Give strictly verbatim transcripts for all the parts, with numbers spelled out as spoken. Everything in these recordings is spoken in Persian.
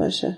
باشه.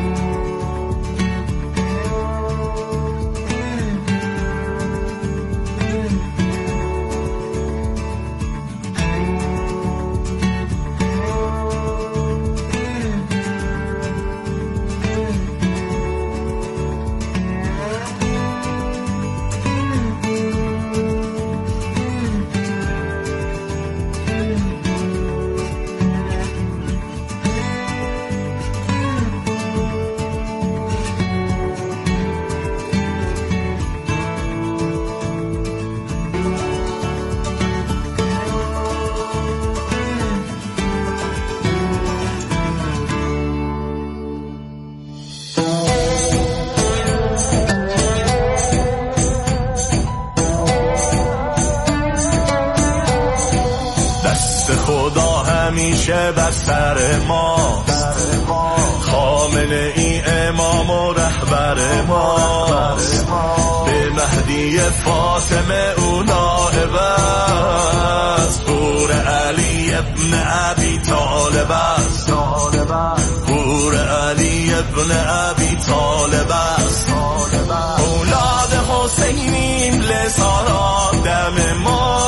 همیشه بر سر ماست، خامنه ای امام و رهبر ماست، به مهدی فاطمه او نائب است، حور علی ابن ابی طالب است، حور علی ابن ابی طالب است، اولاد حسینیم لسان آدم ما،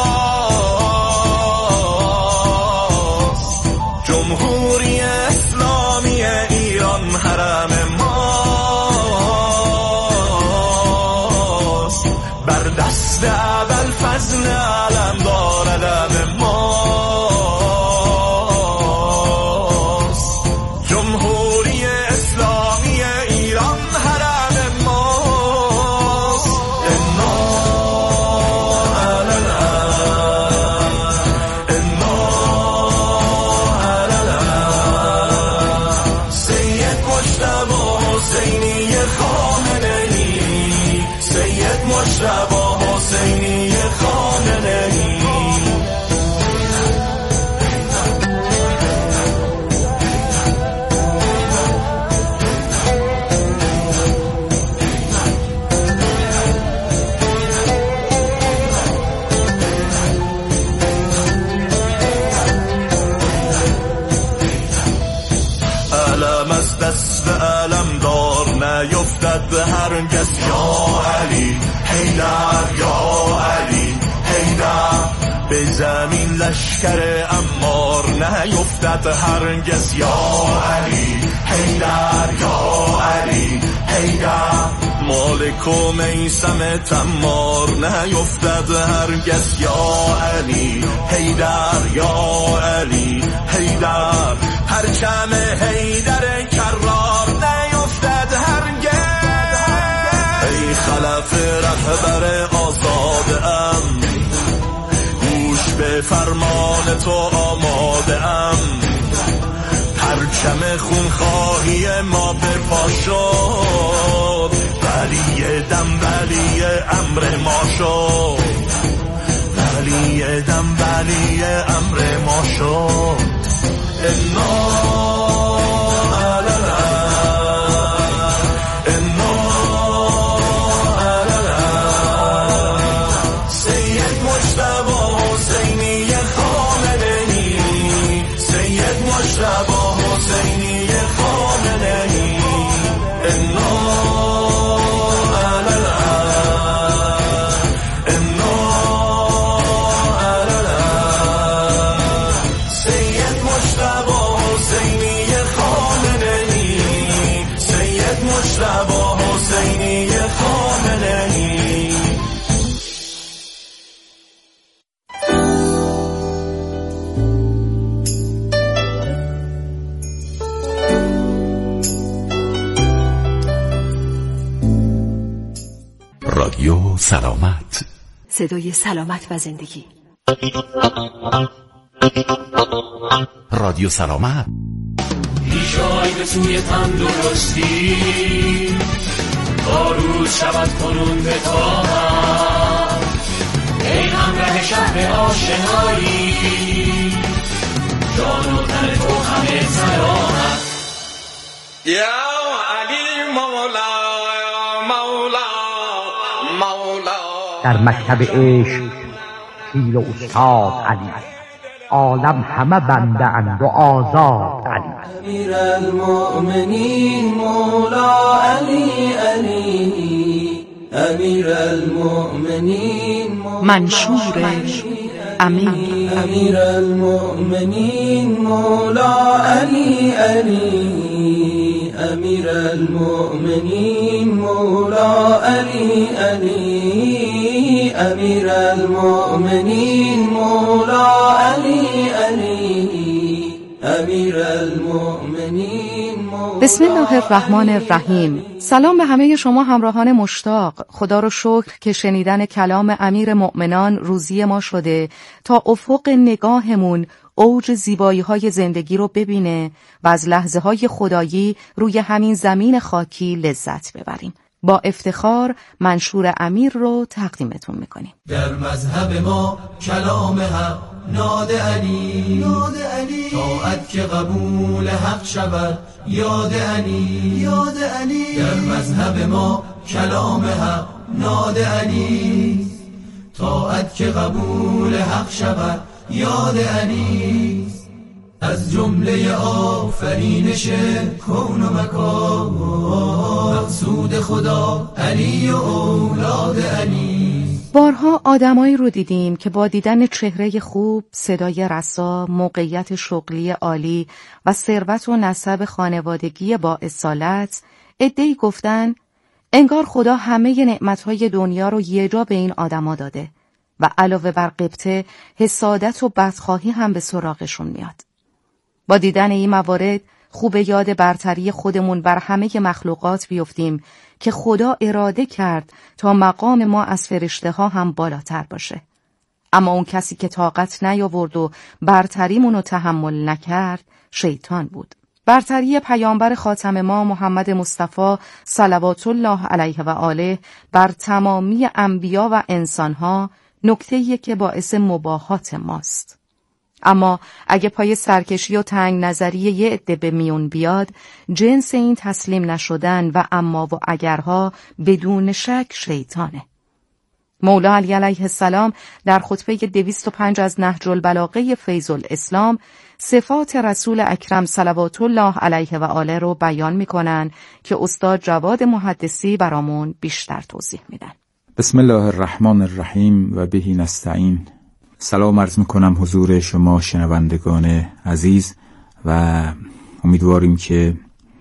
جمهوری اسلامی ایران حرم ماست، بر دست ابوالفضل علمدار علم ماست، جمهوری اسلامی ایران حرم ماست، انا علنا انا حسینی خامنه‌ای، سید مجتبی حسینی خامنه‌ای. علم از دست علمدار نیفتد هرگز، یا علی حیدر یا علی حیدر، به زمین لشکر عمار نیفتد هرگز، یا علی حیدر یا علی حیدر، مالک و میثم تمار نیفتد هرگز، یا علی حیدر یا علی حیدر، پرچم حیدر کرار نیفتد هرگز، ای خلف رهبر آزاده ام، گوش به فرمان تو آماده ام، پرچم خونخواهی ما به پا شد، ولی دم ولی امر ما شد، ولی دم ولی امر ما شد، انا علنا انا علنا، سید مجتبی حسینی خامنه‌ای، سید مجتبی حسینی خامنه‌ای، انا علنا انا علنا، سید مجتبی حسینی خامنه‌ای، سید مجتبی حسینی خامنه‌ای. رادیو سلامت، صدای سلامت و زندگی. رادیو سلامت پیشای به سوی تندرستی، تا روز شود کنون به تاهم، ای همراه شهر آشنایی، جان و تن تو همه سلامت، یا علی مولا مولا مولا. در مکتب عشق پیر و استاد علی، عالم همه بنده اند و آزادند. امیر المؤمنین مولا علی علی، امیر المؤمنین منشور امیر. امیر المؤمنین مولا علی علی، امیر المؤمنین مولا علی علی، امیر المؤمنین مولا علی علی، امیر المؤمنین. بسم الله الرحمن الرحیم. سلام به همه شما همراهان مشتاق. خدا رو شکر که شنیدن کلام امیر مؤمنان روزی ما شده تا افق نگاهمون اوج زیبایی های زندگی رو ببینه و از لحظه های خدایی روی همین زمین خاکی لذت ببریم. با افتخار منشور امیر رو تقدیمتون میکنیم. در مذهب ما کلام حق ناد علی، ناد علی، طاعت که قبول حق شود یاد علی، یاد علی. در مذهب ما کلام حق ناد علی، طاعت که قبول حق شود یاد علی. از جمله آفرینش کون و مکان مقصود خدا علی و اولاد علی. بارها آدمایی رو دیدیم که با دیدن چهره خوب، صدای رسا، موقعیت شغلی عالی و ثروت و نسب خانوادگی با اصالت، عده‌ای گفتن انگار خدا همه نعمتهای دنیا رو یه جا به این آدما داده و علاوه بر غبطه، حسادت و بدخواهی هم به سراغشون میاد. با دیدن این موارد خوب یاد برتری خودمون بر همه مخلوقات بیفتیم که خدا اراده کرد تا مقام ما از فرشته ها هم بالاتر باشه. اما اون کسی که طاقت نیاورد و برتریمون رو تحمل نکرد شیطان بود. برتری پیامبر خاتم ما محمد مصطفی صلوات الله علیه و آله بر تمامی انبیا و انسانها نکته‌ایه که باعث مباهات ماست. اما اگه پای سرکشی و تنگ نظری یه عده به میون بیاد، جنس این تسلیم نشدن و اما و اگرها بدون شک شیطانه. مولا علی علیه السلام در خطبه دویست و پنج از نهج البلاغه فیض الاسلام صفات رسول اکرم صلوات الله علیه و آله رو بیان میکنن که استاد جواد محدثی برامون بیشتر توضیح میدن. بسم الله الرحمن الرحیم و بهی نستعین. سلام عرض میکنم حضور شما شنوندگان عزیز و امیدواریم که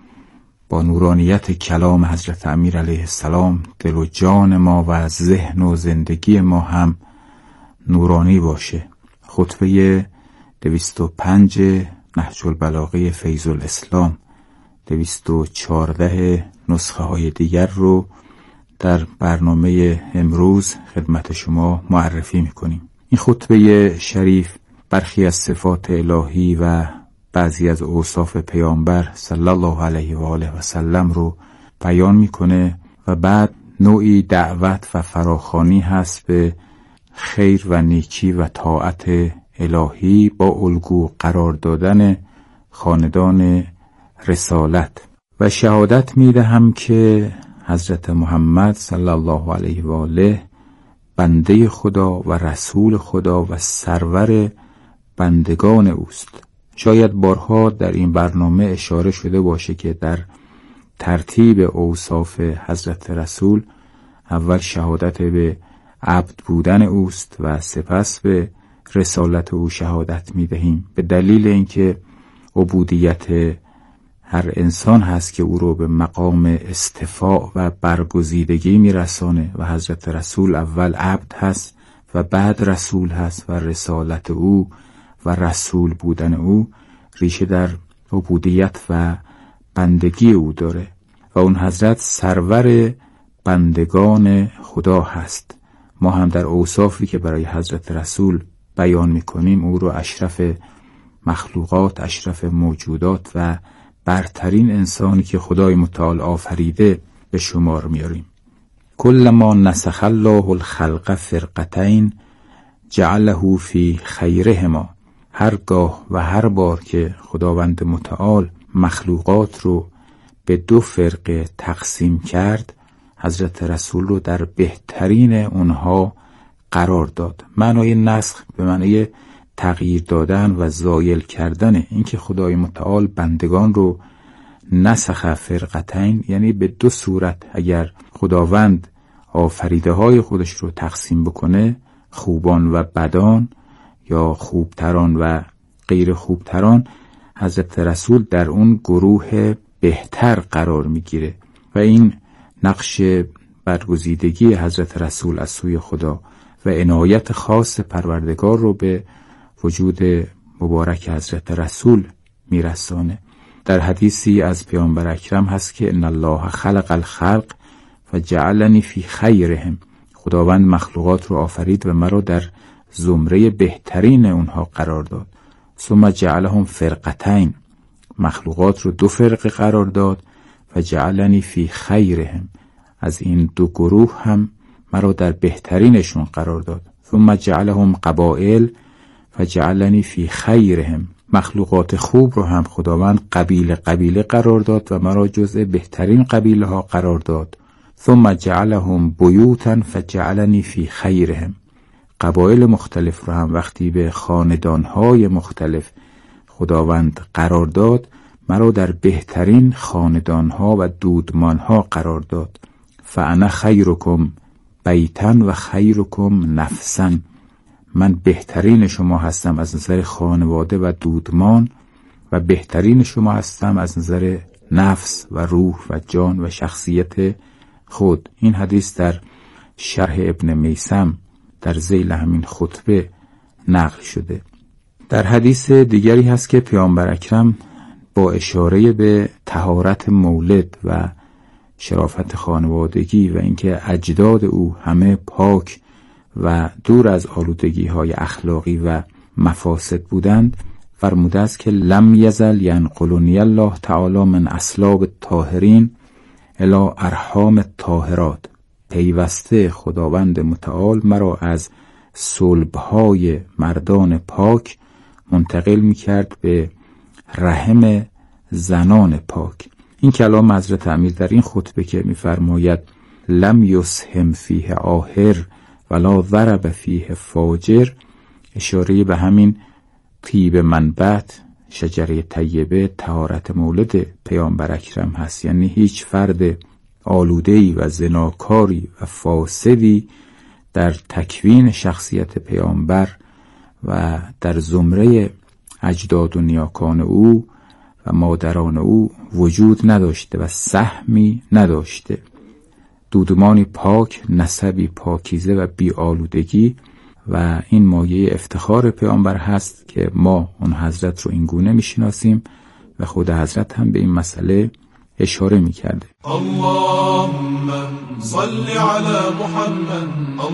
با نورانیت کلام حضرت امیر علیه السلام دل و جان ما و ذهن و زندگی ما هم نورانی باشه. خطبه دویست و پنج نهج البلاغه فیض الاسلام، دویست و چهارده نسخه های دیگر رو در برنامه امروز خدمت شما معرفی میکنیم. این خطبه شریف برخی از صفات الهی و بعضی از اوصاف پیامبر صلی الله علیه و آله و سلم رو بیان میکنه و بعد نوعی دعوت و فراخوانی هست به خیر و نیکی و طاعت الهی با الگو قرار دادن خاندان رسالت و شهادت میدهم که حضرت محمد صلی الله علیه و آله بنده خدا و رسول خدا و سرور بندگان اوست. شاید بارها در این برنامه اشاره شده باشه که در ترتیب اوصاف حضرت رسول اول شهادت به عبد بودن اوست و سپس به رسالت او شهادت می دهیم، به دلیل اینکه عبودیت هر انسان هست که او رو به مقام استفاء و برگزیدگی می رسانه و حضرت رسول اول عبد هست و بعد رسول هست و رسالت او و رسول بودن او ریشه در عبودیت و بندگی او داره و اون حضرت سرور بندگان خدا هست. ما هم در اوصافی که برای حضرت رسول بیان می کنیم او رو اشرف مخلوقات، اشرف موجودات و برترین انسانی که خدای متعال آفریده به شمار میاریم. کل ما نسخ الله الخلق فرقتین جعله فی خیرهما. هرگاه و هر بار که خداوند متعال مخلوقات رو به دو فرقه تقسیم کرد، حضرت رسول رو در بهترین اونها قرار داد. معنای نسخ به معنی تغییر دادن و زایل کردن، اینکه خدای متعال بندگان رو نسخ فرقتین، یعنی به دو صورت اگر خداوند آفریده های خودش رو تقسیم بکنه، خوبان و بدان یا خوبتران و غیر خوبتران، حضرت رسول در اون گروه بهتر قرار میگیره و این نقش برگزیدگی حضرت رسول از سوی خدا و عنایت خاص پروردگار رو به وجود مبارک حضرت رسول میرسانه. در حدیثی از پیامبر اکرم هست که ان الله خلق الخلق فجعلنی فی خیرهم، خداوند مخلوقات رو آفرید و مرا در زمره بهترین اونها قرار داد. ثم جعلهم فرقتین، مخلوقات رو دو فرقه قرار داد. فجعلنی فی خیرهم، از این دو گروه هم مرا در بهترینشون قرار داد. ثم جعلهم قبائل فجعلنی فی خیرهم، مخلوقات خوب رو هم خداوند قبیله قبیله قرار داد و مرا جزء بهترین قبیله ها قرار داد. ثم جعلهم بیوتا فجعلنی فی خیرهم، قبایل مختلف رو هم وقتی به خاندانهای مختلف خداوند قرار داد، مرا در بهترین خاندانها و دودمانها قرار داد. فانا خیرکم بیتن و خیرکم نفسا، من بهترین شما هستم از نظر خانواده و دودمان و بهترین شما هستم از نظر نفس و روح و جان و شخصیت خود. این حدیث در شرح ابن میثم در ذیل همین خطبه نقل شده. در حدیث دیگری هست که پیامبر اکرم با اشاره به طهارت مولد و شرافت خانوادگی و اینکه اجداد او همه پاک و دور از آلودگی های اخلاقی و مفاسد بودند، فرموده است که لم یزل ینقلنی الله تعالی من اصلاب الطاهرین الی ارحام الطاهرات، پیوسته خداوند متعال مرا از صلبهای مردان پاک منتقل میکرد به رحم زنان پاک. این کلام حضرت امیر در این خطبه که میفرماید لم یسهم فیه آهر ولا ضرب فیه فاجر، اشاره به همین طیب منبت، شجره طیبه، طهارت مولد پیامبر اکرم هست. یعنی هیچ فرد آلوده‌ای و زناکاری و فاسدی در تکوین شخصیت پیامبر و در زمره اجداد و نیاکان او و مادران او وجود نداشته و سهمی نداشته. دودمانی پاک، نسبی پاکیزه و بی آلودگی و این مایه افتخار پیامبر هست که ما اون حضرت رو این گونه میشناسیم و خود حضرت هم به این مسئله اشاره میکرده. اللهم صل علی محمد،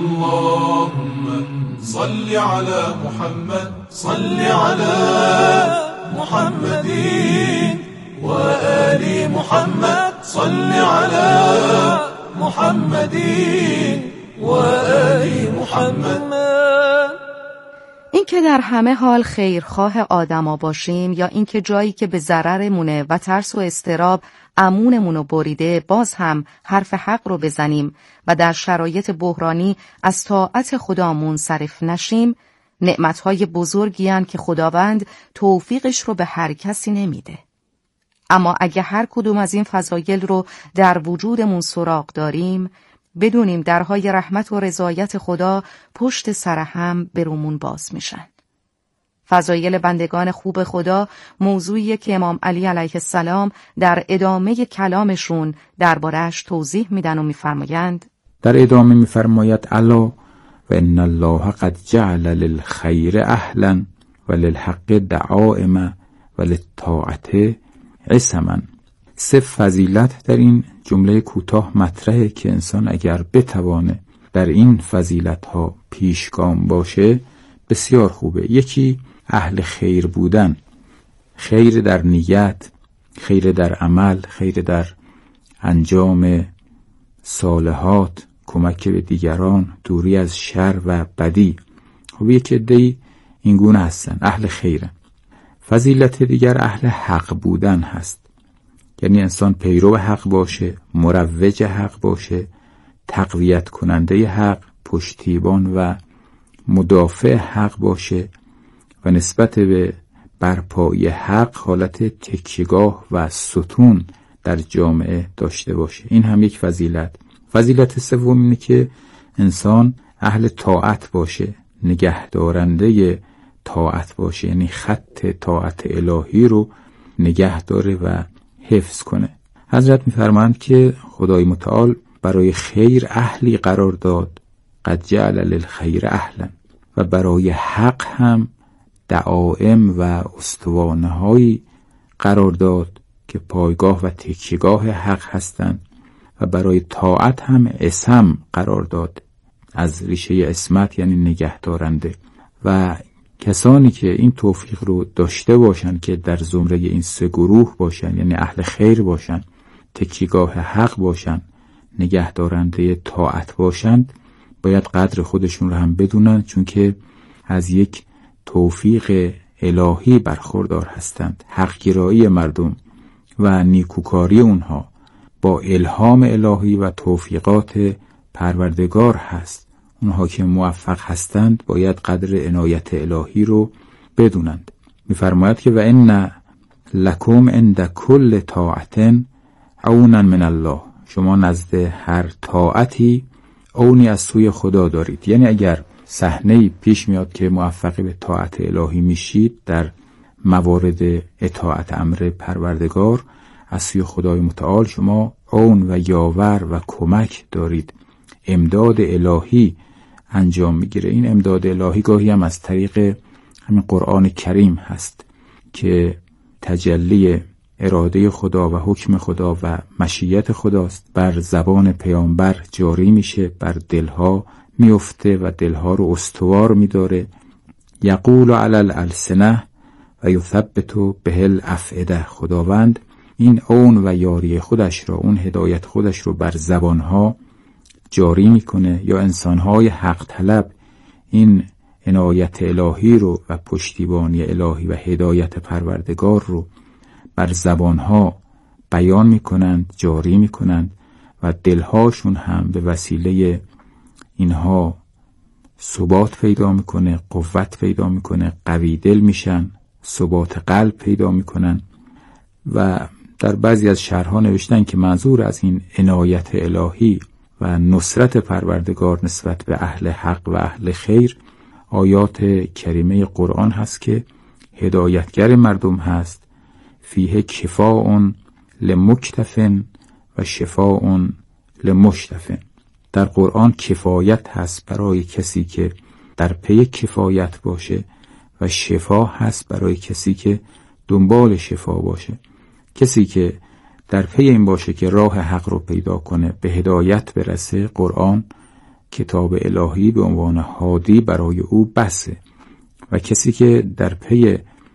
اللهم صل علی محمد، صل علی محمدین و آل محمد، صل علی محمدین و آل محمد. این که در همه حال خیرخواه آدما باشیم یا اینکه جایی که به ضررمونه و ترس و اضطراب امونمونو بریده باز هم حرف حق رو بزنیم و در شرایط بحرانی از طاعت خدا منصرف نشیم، نعمتهای بزرگی هستند که خداوند توفیقش رو به هر کسی نمیده. اما اگه هر کدوم از این فضایل رو در وجودمون سراغ داریم، بدونیم درهای رحمت و رضایت خدا پشت سر هم برومون باز میشن. فضایل بندگان خوب خدا موضوعیه که امام علی علیه السلام در ادامه کلامشون درباره‌اش توضیح میدن و میفرمایند در ادامه میفرماید الا و ان الله قد جعل للخیر اهلا و للحق دعائم و للطاعت عصما. سه فضیلت در این جمله کوتاه مطرحه که انسان اگر بتوانه در این فضیلت ها پیشگام باشه بسیار خوبه. یکی اهل خیر بودن، خیر در نیت، خیر در عمل، خیر در انجام صالحات، کمک به دیگران، دوری از شر و بدی. خب یک عده‌ای این گونه هستن، اهل خیرن. فضیلت دیگر اهل حق بودن هست، یعنی انسان پیرو حق باشه، مروج حق باشه، تقویت کننده حق، پشتیبان و مدافع حق باشه و نسبت به برپایی حق حالت تکیه‌گاه و ستون در جامعه داشته باشه. این هم یک فضیلت. فضیلت سوم اینه که انسان اهل طاعت باشه، نگهدارنده طاعت باشه، یعنی خط طاعت الهی رو نگه داره و حفظ کنه. حضرت می‌فرمایند که خدای متعال برای خیر اهلی قرار داد، قد جعل للخیر اهلا، و برای حق هم دعائم و استوانه‌هایی قرار داد که پایگاه و تکیه‌گاه حق هستند، و برای طاعت هم اسم قرار داد، از ریشه اسمت یعنی نگهدارنده. و کسانی که این توفیق رو داشته باشن که در زمره این سه گروه باشن، یعنی اهل خیر باشن، تکیه‌گاه حق باشن، نگهدارنده طاعت باشند، باید قدر خودشون رو هم بدونن، چون که از یک توفیق الهی برخوردار هستند. حق‌گرایی مردم و نیکوکاری اونها با الهام الهی و توفیقات پروردگار هست. اونها که موفق هستند باید قدر عنایت الهی رو بدونند. می‌فرماید که و ان لکم عند کل طاعت عونا من الله، شما نزد هر طاعتی عونی از سوی خدا دارید. یعنی اگر صحنه‌ای پیش میاد که موفق به طاعت الهی میشید در موارد اطاعت امر پروردگار، از سوی خدای متعال شما عون و یاور و کمک دارید. امداد الهی انجام میگیره. این امداد الهی گاهی هم از طریق همین قرآن کریم هست که تجلی اراده خدا و حکم خدا و مشیت خداست، بر زبان پیامبر جاری میشه، بر دلها میفته و دلها رو استوار میداره. یقول علی الالسنه و یثبت به الافئده، خداوند این عون و یاری خودش را، اون هدایت خودش رو بر زبانها جاری میکنه، یا انسانهای حق طلب این عنایت الهی رو و پشتیبانی الهی و هدایت پروردگار رو بر زبانها بیان میکنند، جاری میکنند، و دلهاشون هم به وسیله اینها ثبات پیدا میکنه، قوت پیدا میکنه، قوی دل میشن، ثبات قلب پیدا میکنن. و در بعضی از شرح‌ها نوشتن که منظور از این عنایت الهی و نصرت پروردگار نسبت به اهل حق و اهل خیر آیات کریمه قرآن هست که هدایتگر مردم هست. فیه کفاء لمکتفن و شفاء لمشتفن. در قرآن کفایت هست برای کسی که در پی کفایت باشه و شفا هست برای کسی که دنبال شفا باشه. کسی که در پی این باشه که راه حق رو پیدا کنه، به هدایت برسه، قرآن کتاب الهی به عنوان هادی برای او بسه. و کسی که در پی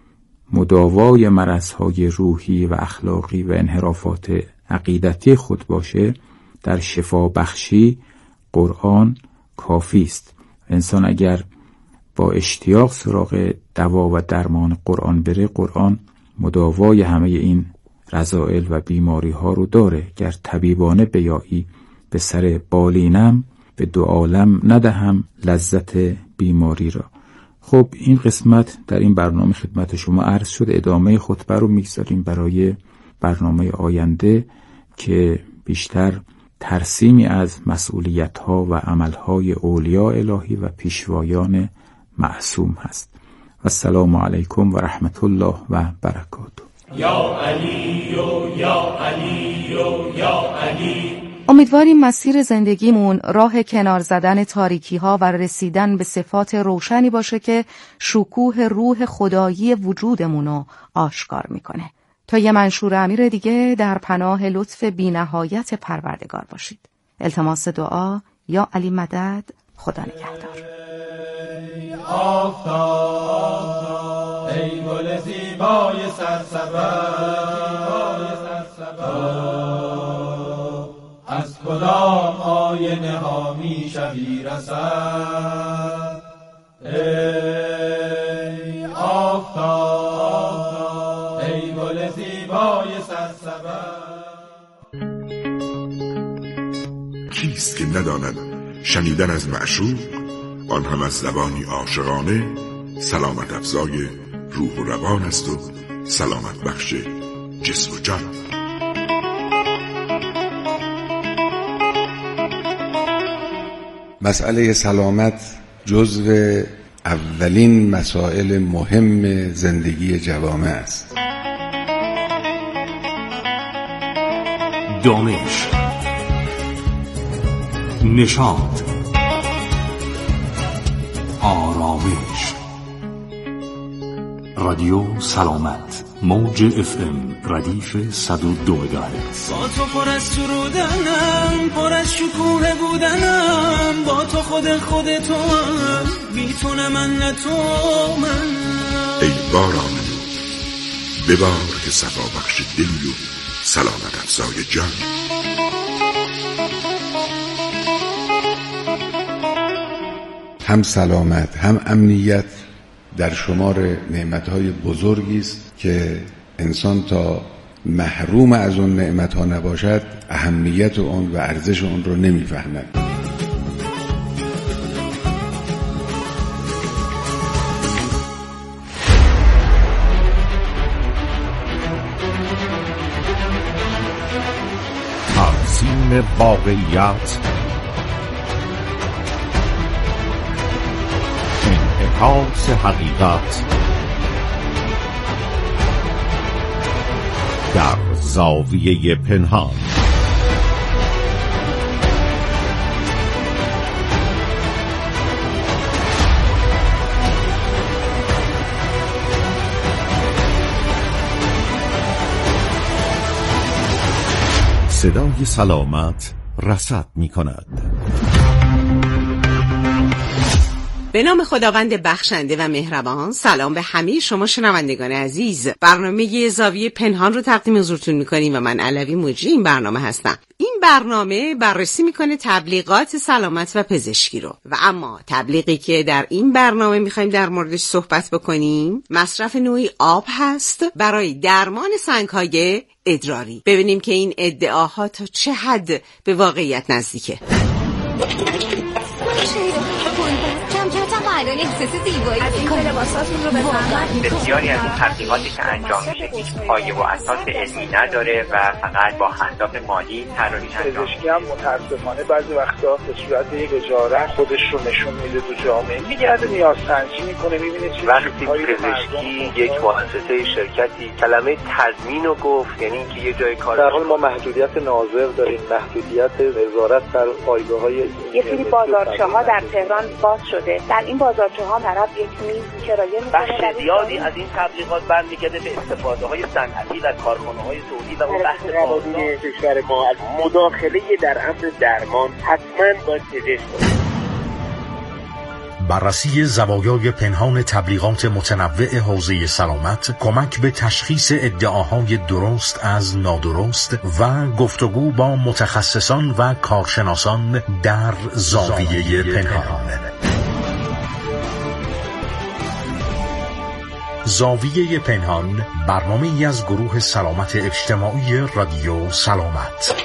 مداوای مرضهای روحی و اخلاقی و انحرافات عقیدتی خود باشه، در شفا بخشی قرآن کافی است. انسان اگر با اشتیاق سراغ دوا و درمان قرآن بره، قرآن مداوای همه این رذائل و بیماری ها رو داره. گر طبیبانه بیایی به سر بالینم، به دو عالم ندهم لذت بیماری را. خب این قسمت در این برنامه خدمت شما عرض شد. ادامه خطبه رو میگذاریم برای برنامه آینده که بیشتر ترسیمی از مسئولیت ها و عمل های اولیاء الهی و پیشوایان معصوم هست. السلام علیکم و رحمت الله و برکاته. یا علی و یا علی و یا علی. امیدواریم مسیر زندگیمون راه کنار زدن تاریکی ها و رسیدن به صفات روشنی باشه که شکوه روح خدایی وجودمونو آشکار میکنه. تا یه منشور امیر دیگه در پناه لطف بی‌نهایت پروردگار باشید. التماس دعا یا علی مدد. خدا نگهدار. آفتاب ای گل زیبای سرسبز، از کدام آینه ها می شوی رسد؟ ای آفتاب ای گل زیبای سرسبز. کیست که نداند شنیدن از معشوق، آن هم از زبانی عاشقانه، سلامت افزای روح و روان است و سلامت بخش جسم و جان. مسئله سلامت جزو اولین مسائل مهم زندگی جوامع است. دانش، نشاط، آرامش. رادیو سلامت، موج اف ام ردیف صد و دو مگاهرتز. با تو پر از سرودنم، پر از شکوه بودنم، با تو خود خود تو هم، بی تو نه من نه تو من. ای باران نور ببار که صفا بخش دلی و سلامت افزای جان. هم سلامت هم امنیت در شمار نعمتهای بزرگی است که انسان تا محروم از اون نعمتها نباشد اهمیت اون و ارزش اون رو نمیفهمد. تقسیم واقعیت، انعکاس حقیقت در زاویه پنهان. صدای سلامت رصد می کند. به نام خداوند بخشنده و مهربان. سلام به همه شما شنوندگان عزیز. برنامه زاویه پنهان رو تقدیم حضورتون میکنیم و من علوی مجری این برنامه هستم. این برنامه بررسی میکنه تبلیغات سلامت و پزشکی رو. و اما تبلیغی که در این برنامه میخوایم در موردش صحبت بکنیم مصرف نوعی آب هست برای درمان سنگ‌های ادراری. ببینیم که این ادعاها تا چه حد به واقعیت نزدیکه. الان احساس زیبایی از این لباساتون رو بفرمایید. بسیاری از این تبلیغاتی که انجام میشه هیچ پایه و اساس علمی نداره و فقط با اهداف مالی طراحی انجام میشه. پزشکی هم متأسفانه بعضی وقتا به صورت یک اجاره خودش رو نشون میده تو جامعه، میگرده نیاز سنجی میکنه، میبینه چی وقتی پزشکی یک مؤسسه شرکتی کلمه تضمین رو گفت، یعنی اینکه یه جای کار در حال ما محدودیت ناظر داریم، محدودیت وزارت در پایگاه‌های یه سری بازارچه‌ها در تهران باز شده. در این بازارچه ها طرف یک میز کرایه میکنه. بخش زیادی از این تبلیغات برمیگرده به استفاده های صنعتی و کارخانه های سعودی و اون بحث قانونی کشور ما از مداخله در امر درمان حتما باید پزشک باشه. بررسی زوایای پنهان تبلیغات متنوع حوزه سلامت، کمک به تشخیص ادعاهای درست از نادرست و گفتگو با متخصصان و کارشناسان در زاویه پنهان. زاویه پنهان، برنامه‌ای از گروه سلامت اجتماعی رادیو سلامت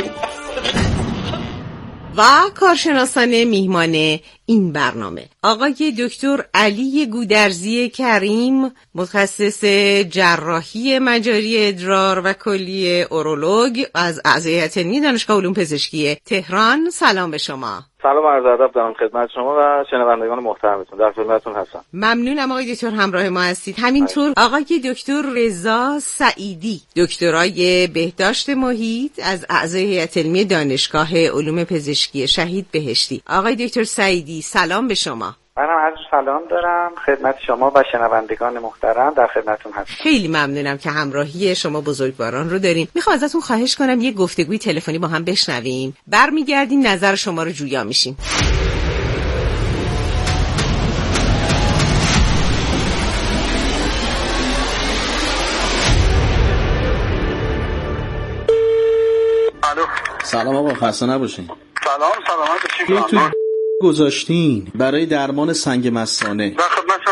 و کارشناسان میهمان این برنامه. آقای دکتر علی گودرزی کریم، متخصص جراحی مجاری ادرار و کلیه اورولوگ از اعضای هیئت علمی دانشگاه علوم پزشکی تهران. سلام به شما. سلام عرض ادب دارم خدمت شما و شنوندگان محترمتون. در خدمتتون هستم. ممنونم آقای دکتر همراه ما هستید. همینطور آقای دکتر رضا سعیدی، دکترای بهداشت محیط از اعضای هیئت علمی دانشگاه علوم پزشکی شهید بهشتی. آقای دکتر سعیدی سلام به شما. منم عرض سلام دارم خدمت شما و شنوندگان محترم. در خدمتتون هستم. خیلی ممنونم که همراهی شما بزرگواران رو داریم. میخوام ازتون خواهش کنم یه گفتگوی تلفنی با هم بشنویم. برمیگردیم نظر شما رو جویا میشیم. الو. سلام آقا، خسته نباشین. سلام، سلامت باشین. گذاشتین برای درمان سنگ مثانه. در خدمت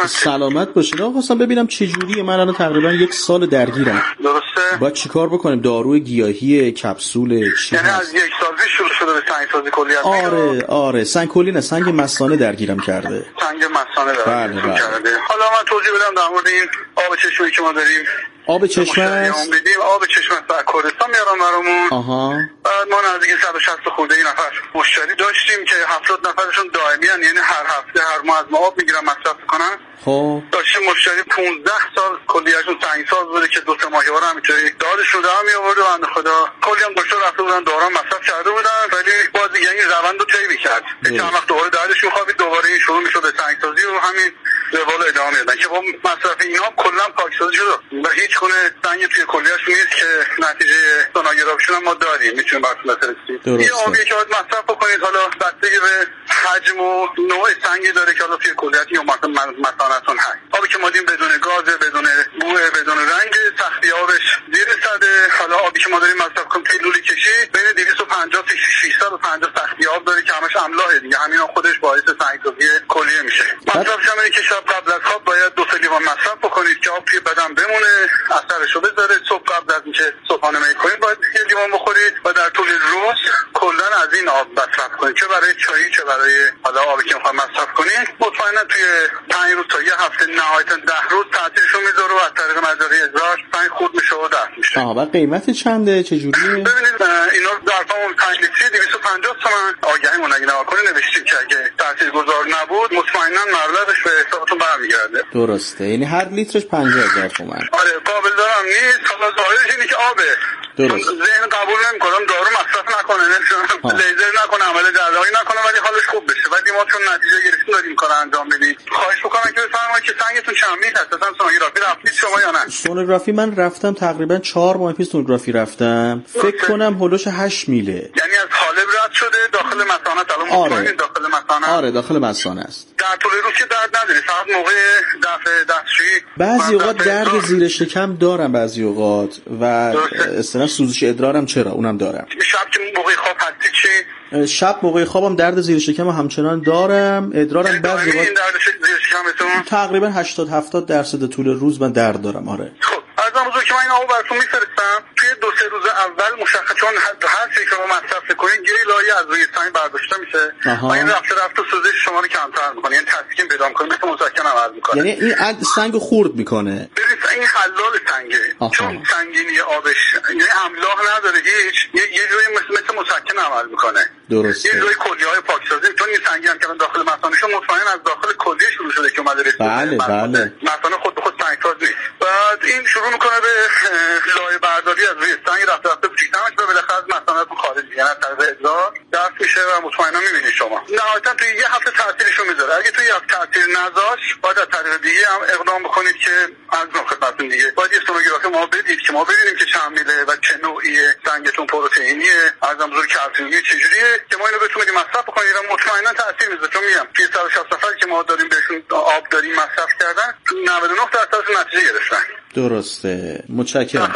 کنم. سلامت باشید. آقا خواستم ببینم چه جوریه. من الان تقریبا یک سال درگیرم. درسته؟ باید چیکار بکنیم؟ داروی گیاهی، کپسول، چی یعنی هست؟ از یک سال پیش شروع شده به سنگسازی کلیه؟ آره آره سنگ کلی نه، سنگ مثانه درگیرم کرده. سنگ مثانه درگیرم بله بله. کرده. حالا من توضیح بدم در مورد این آب چشمی که ما داریم. آب چشمه است؟ آب چشمه است از کردستان میارم برامون. آها. بعد ما نزدیک صد و شصت خورده ای نفر مشتری داشتیم که هفتاد نفرشون دائمی ان، یعنی هر هفته هر ماه از ما آب میگیرن مصرف کنن. خب داشتیم مشتری پانزده سال کلیهشون سنگساز بوده که دو سه ماهی بار همینطوری دارشون در می آورد و بنده خدا کلی هم دکتر رفته بودن دارا مصرف کرده بودن، ولی باز دیگه این روند رو طی می‌کرد. چند وقت دوباره دردش می‌خوابید، دوباره این شروع می‌شد به سنگسازی و همین روال ادامه میدن که با مصرف اینا کلا پاکسازی شده و هیچ گونه سنگ توی کلیه‌اش نیست که نتیجه سونوگرافیشون هم ما داریم میتونیم براتون بفرستیم. این آبی که باید مصرف بکنید حالا بستگی به حجم و نوع سنگی داره که حالا توی کلیه‌ات یا مثلا مثانه‌تون هست. آبی که ما دیم بدون گاز، بدون بو، بدون رنگ، سختی آبش زیر صد. حالا آبی که ما داریم مصرف کنیم توی لوله کشی بین دویست و پنجاه تا ششصد و پنجاه سختی آب داره که همش املاحه دیگه، همینا خودش باعث سنگسازی کلیه میشه. مصرفش هم اینه که شب قبل از خواب باید دو سه لیوان مصرف بکنید که آب توی بدن بمونه، اثرشو بذاره. صبح قبل از اینکه صبحانه میکنید باید یه لیوان بخورید و در طول روز کلا از این آب مصرف کنید، چه برای چای چه برای حالا آبی که میخواید مصرف کنید. مطمئنا توی پنج روز تا یه هفته نهایتا ده روز تعطیلشو میذاره و از طریق مجاری ادرار سنگ خورد میشه و دفع میشه. آها بعد قیمت چنده؟ چه جوریه؟ ببینید اینا ظرفمون پنج لیتری دویست و پنجاه تومن. آگهیمون اگه نگاه کنید نوشتیم که اگه تاثیرگذار نبود مطمئنا مبلغش به حسابتون برمیگرده. درسته، یعنی هر لیترش پنجاه هزار تومان. آره قابل دارم نیست. حالا ظاهرش اینه که آبه. درست. ذهن قبول نمی‌کنم دارو مصرف نکنه، نمی‌تونه لیزر نکنه، عمل جراحی نکنه، ولی حالش خوب بشه. ولی ما چون نتیجه گرفتیم داریم کار انجام بدیم. خواهش می‌کنم که بفرمایید که سنگتون چند میل هست؟ اصلا سونوگرافی رفتید شما یا نه؟ سونوگرافی من رفتم تقریبا چهار ماه پیش سونوگرافی رفتم. فکر کنم هولوش هشت میله. یعنی از حالب رد شده داخل مثانه الان مطمئنید داخل مثانه؟ آره داخل مثانه است. در طول روز که درد نداری، فقط موقع دفع دستشویی بعضی اوقات درد زیر شکم دارم، بعضی اوقات و اصلا سوزش ادرارم چرا اونم دارم. شب که موقع خواب هستی چی؟ شب موقع خوابم درد زیر شکم همچنان دارم، ادرارم بعضی اوقات این درد زیر شکمتون تقریبا هشتاد هفتاد درصد طول روز من درد دارم. آره خب از بزرگ که من این آبو براتون میفرستم توی دو سه روز اول مشخص، چون هر چیزی که ما مصرف کنید یه لایه از روی سنگ برداشته میشه و این رفته رفته سوزش شما رو کمتر میکنه، یعنی تسکین پیدا میکنه، مثل مسکن عمل میکنه. یعنی این سنگ خورد میکنه. ببین این حلال سنگه. آها. چون سنگینی آبش یعنی املاح نداره هیچ، یه یه جوری مثل مثل مسکن عمل میکنه. درسته. یه جوری کلیه‌های پاکسازی، چون این سنگی هم که داخل مثانه‌شون مطمئن از داخل کلیه شروع شده که اومده رسیده. بله بله. مثانه خود به خود سنگساز نیست. بعد این شروع میکنه به لایه برداری از روی سنگ، رفته رفته کوچیک‌ترش به بالاخره از مثانه‌تون خارج میشه، یعنی از طریق ادرار دفع میشه و مطمئنا میبینید شما. نهایتا توی یه هفته تاثیرشو میذاره. اگه توی یه هفته تاثیر نذاشت باید از طریق دیگه هم اقدام بکنید که از نوع خدمتتون دیگه باید یه سونوگرافی ما بدید که ما ببینیم که چند میله و چه نوعیه سنگتون، پروتئینیه، ازم بزرگ کلسیمی چجوریه که ما اینو بتونیم مصرف بکنیم و مطمئنا تاثیر میذاره. چون میگم توی صد و شصت نفر که ما داریم بهشون آب داریم مصرف کردن نود و نه درصد نتیجه گرفتن. درسته. متشکرم.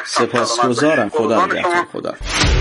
سپاسگزارم. خدا نگهدار. خدا.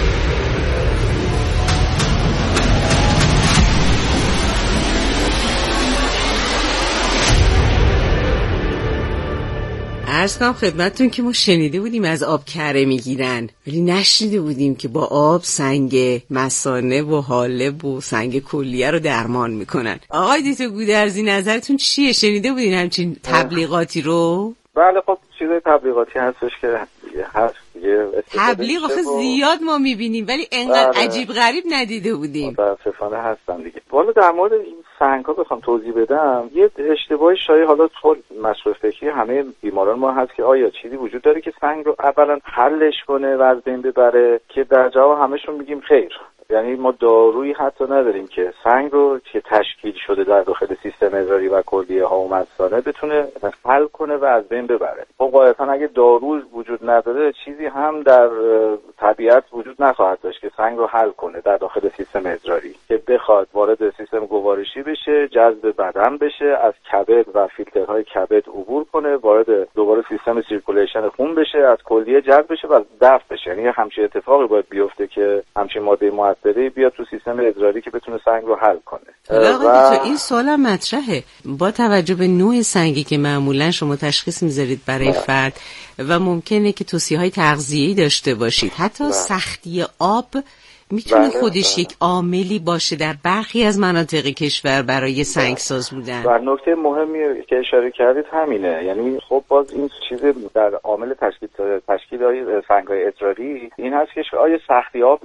عرض کنم خدمتتون که ما شنیده بودیم از آب کره میگیرن، ولی نشنیده بودیم که با آب سنگ مثانه و حالب و سنگ کلیه رو درمان میکنن. آقای دیتو گودرزی نظرتون چیه؟ شنیده بودین همچین تبلیغاتی رو؟ بله خب چیزای تبلیغاتی هستش که دیگه هست دیگه تبلیغ آخه زیاد ما میبینیم ولی انقدر بله. عجیب غریب ندیده بودیم. متاسفانه هستن دیگه. والا در مورد این سنگ ها بخوام توضیح بدم، یه اشتباهی شایع حالا طول مشروع فکری همه بیماران ما هست که آیا چیزی وجود داره که سنگ رو اولا حلش کنه و از بین ببره، که در جواب همشون میگیم خیر. یعنی ما دارویی حتی نداریم که سنگ رو که تشکیل شده در داخل سیستم ادراری و کلیه ها و مثانه بتونه حل کنه و از بین ببره. خب قاعدتاً اگه دارو وجود نداره چیزی هم در طبیعت وجود نخواهد داشت که سنگ رو حل کنه در داخل سیستم ادراری. که بخواد وارد سیستم گوارشی بشه، جذب بدن بشه، از کبد و فیلترهای کبد عبور کنه، وارد دوباره سیستم سیرکولیشن خون بشه، از کلیه جذب بشه و دفع بشه. یعنی همچین اتفاقی باید بیفته که همچین ماده مؤثری بیاد تو سیستم ادراری که بتونه سنگ رو حل کنه. و این سوال مطرحه، با توجه به نوع سنگی که معمولا شما تشخیص میذارید برای فرد و ممکنه که توصیه‌های تغذیه‌ای داشته باشید، حتی بله. سختی آب میتونه بله. خودش یک عاملی باشه در برخی از مناطق کشور برای سنگساز بودن. و نکته مهمی که اشاره کردید همینه، یعنی خب باز این چیز در عامل تشکیل تشکیل سنگ‌های ادراری این هست که آیا سختی آب